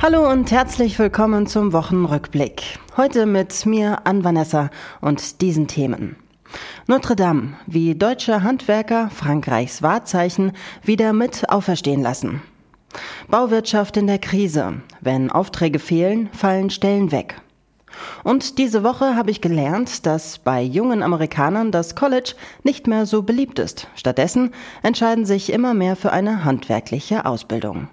Hallo und herzlich willkommen zum Wochenrückblick. Heute mit mir, Ann-Vanessa, und diesen Themen. Notre Dame, wie deutsche Handwerker Frankreichs Wahrzeichen wieder mit auferstehen lassen. Bauwirtschaft in der Krise. Wenn Aufträge fehlen, fallen Stellen weg. Und diese Woche habe ich gelernt, dass bei jungen Amerikanern das College nicht mehr so beliebt ist. Stattdessen entscheiden sich immer mehr für eine handwerkliche Ausbildung.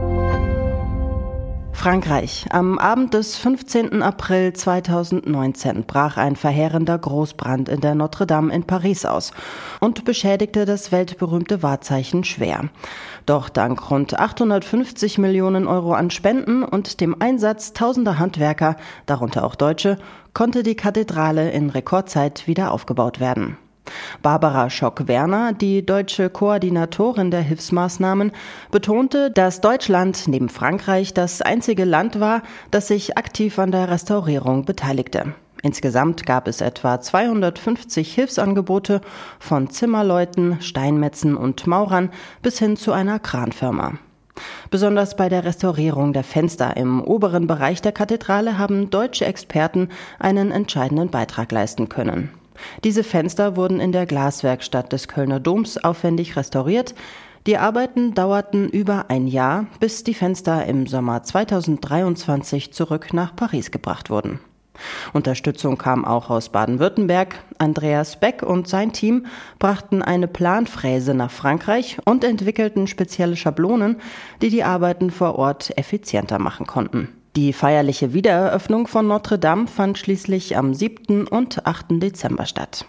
Frankreich. Am Abend des 15. April 2019 brach ein verheerender Großbrand in der Notre Dame in Paris aus und beschädigte das weltberühmte Wahrzeichen schwer. Doch dank rund 850 Millionen Euro an Spenden und dem Einsatz tausender Handwerker, darunter auch Deutsche, konnte die Kathedrale in Rekordzeit wieder aufgebaut werden. Barbara Schock-Werner, die deutsche Koordinatorin der Hilfsmaßnahmen, betonte, dass Deutschland neben Frankreich das einzige Land war, das sich aktiv an der Restaurierung beteiligte. Insgesamt gab es etwa 250 Hilfsangebote von Zimmerleuten, Steinmetzen und Maurern bis hin zu einer Kranfirma. Besonders bei der Restaurierung der Fenster im oberen Bereich der Kathedrale haben deutsche Experten einen entscheidenden Beitrag leisten können. Diese Fenster wurden in der Glaswerkstatt des Kölner Doms aufwendig restauriert. Die Arbeiten dauerten über ein Jahr, bis die Fenster im Sommer 2023 zurück nach Paris gebracht wurden. Unterstützung kam auch aus Baden-Württemberg. Andreas Beck und sein Team brachten eine Planfräse nach Frankreich und entwickelten spezielle Schablonen, die die Arbeiten vor Ort effizienter machen konnten. Die feierliche Wiedereröffnung von Notre Dame fand schließlich am 7. und 8. Dezember statt.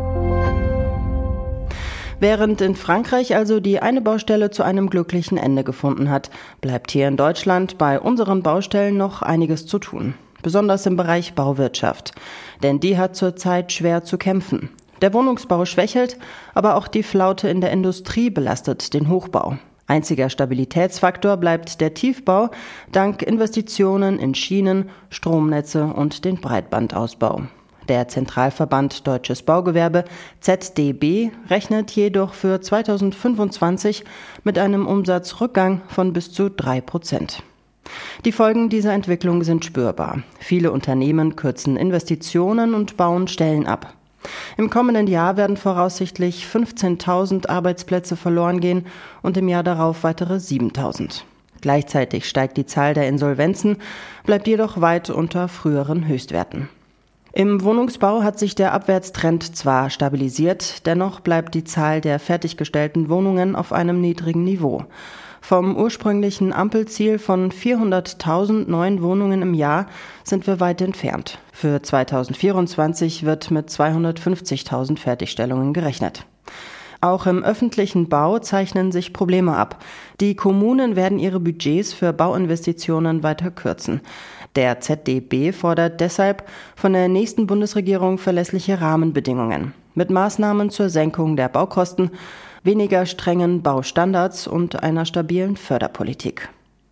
Während in Frankreich also die eine Baustelle zu einem glücklichen Ende gefunden hat, bleibt hier in Deutschland bei unseren Baustellen noch einiges zu tun. Besonders im Bereich Bauwirtschaft. Denn die hat zurzeit schwer zu kämpfen. Der Wohnungsbau schwächelt, aber auch die Flaute in der Industrie belastet den Hochbau. Einziger Stabilitätsfaktor bleibt der Tiefbau, dank Investitionen in Schienen, Stromnetze und den Breitbandausbau. Der Zentralverband Deutsches Baugewerbe, ZDB, rechnet jedoch für 2025 mit einem Umsatzrückgang von bis zu 3%. Die Folgen dieser Entwicklung sind spürbar. Viele Unternehmen kürzen Investitionen und bauen Stellen ab. Im kommenden Jahr werden voraussichtlich 15.000 Arbeitsplätze verloren gehen und im Jahr darauf weitere 7.000. Gleichzeitig steigt die Zahl der Insolvenzen, bleibt jedoch weit unter früheren Höchstwerten. Im Wohnungsbau hat sich der Abwärtstrend zwar stabilisiert, dennoch bleibt die Zahl der fertiggestellten Wohnungen auf einem niedrigen Niveau. Vom ursprünglichen Ampelziel von 400.000 neuen Wohnungen im Jahr sind wir weit entfernt. Für 2024 wird mit 250.000 Fertigstellungen gerechnet. Auch im öffentlichen Bau zeichnen sich Probleme ab. Die Kommunen werden ihre Budgets für Bauinvestitionen weiter kürzen. Der ZDB fordert deshalb von der nächsten Bundesregierung verlässliche Rahmenbedingungen mit Maßnahmen zur Senkung der Baukosten, weniger strengen Baustandards und einer stabilen Förderpolitik.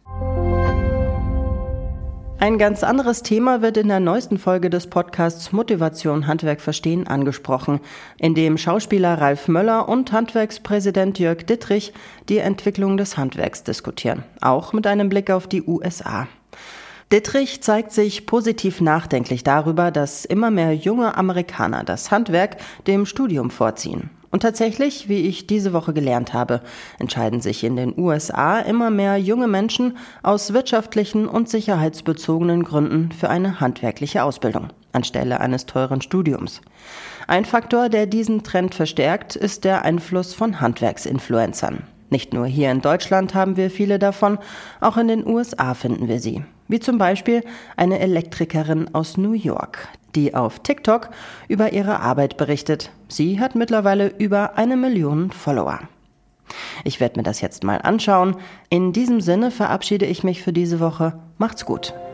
Ein ganz anderes Thema wird in der neuesten Folge des Podcasts Motivation Handwerk verstehen angesprochen, in dem Schauspieler Ralf Möller und Handwerkspräsident Jörg Dittrich die Entwicklung des Handwerks diskutieren, auch mit einem Blick auf die USA. Dittrich zeigt sich positiv nachdenklich darüber, dass immer mehr junge Amerikaner das Handwerk dem Studium vorziehen. Und tatsächlich, wie ich diese Woche gelernt habe, entscheiden sich in den USA immer mehr junge Menschen aus wirtschaftlichen und sicherheitsbezogenen Gründen für eine handwerkliche Ausbildung anstelle eines teuren Studiums. Ein Faktor, der diesen Trend verstärkt, ist der Einfluss von Handwerksinfluencern. Nicht nur hier in Deutschland haben wir viele davon, auch in den USA finden wir sie. Wie zum Beispiel eine Elektrikerin aus New York, die auf TikTok über ihre Arbeit berichtet. Sie hat mittlerweile über 1 Million Follower. Ich werde mir das jetzt mal anschauen. In diesem Sinne verabschiede ich mich für diese Woche. Macht's gut.